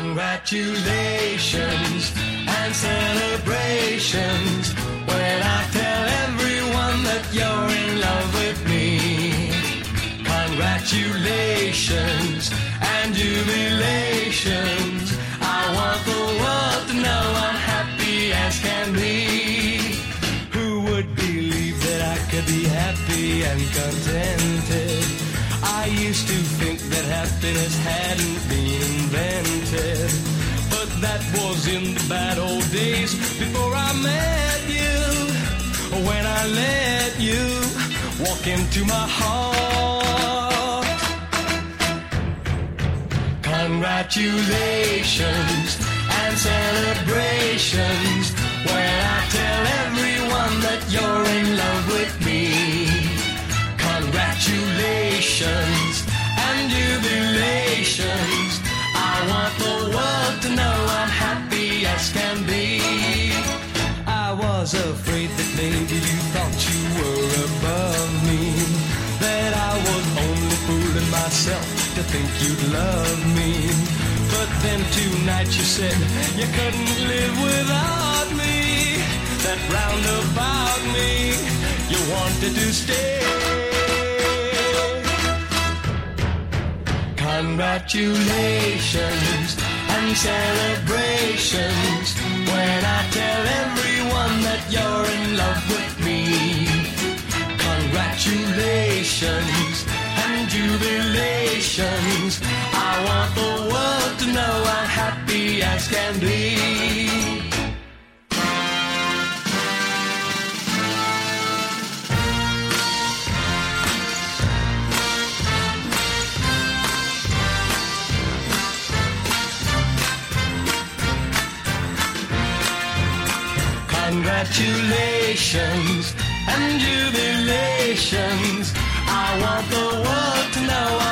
Congratulations and celebrations when I tell everyone that you're in love with me. Congratulations and jubilations. I want the world to know I'm happy as can be. Who would believe that I could be happy and contented? I used to think that happiness hadn't been invented, but that was in the bad old days before I met you. When I let you walk into my heart. Congratulations and celebrations when I tell everyone that you're in love with me. Congratulations and jubilations. I want the world to know I'm happy as can be. I was afraid that maybe you thought you were above me, that I was only fooling myself to think you'd love me. But then tonight you said you couldn't live without me, that round about me you wanted to stay. Congratulations and celebrations when I tell everyone that you're in love with me. Congratulations and jubilations. I want the world to know I'm happy as can be. Congratulations and jubilations. I want the world to know